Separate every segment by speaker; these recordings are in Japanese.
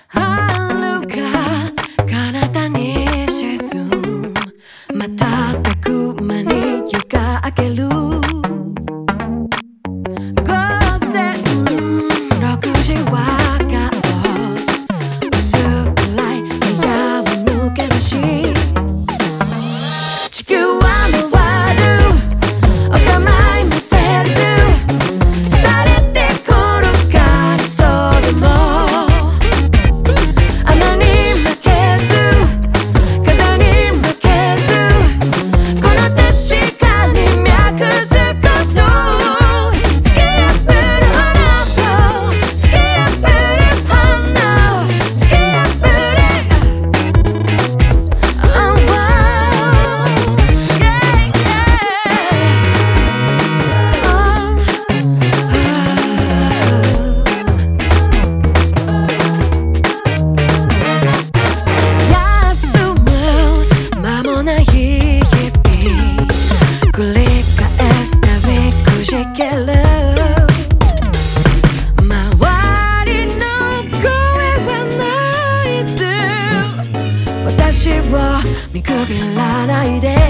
Speaker 1: 遥か彼方に沈む瞬く間に夜が明ける午前6時はカオス薄暗い部屋を抜け出し地球は回るお構いもせず廃れて転がりそうでも雨に負けず風に負けずこの確かに脈づくこと突き破る炎突き破る炎突き破る休む間もない日々繰り返すたびくじける周りの声はないず私を見くびらないで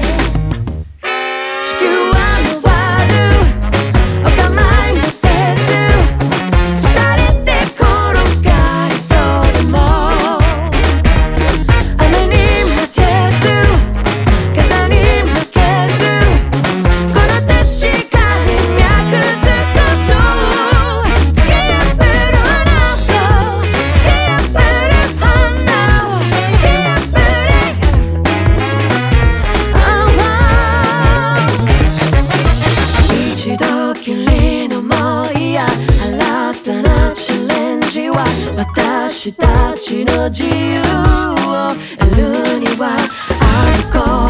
Speaker 1: 地球は回るお構いもせず廃れて転がりそうでも雨に負けず風に負けずこの確かに脈づくこと突き破る炎突き破る炎突き破る一度きりのもいや新たなチャレンジは私たちの自由を得るにはあの子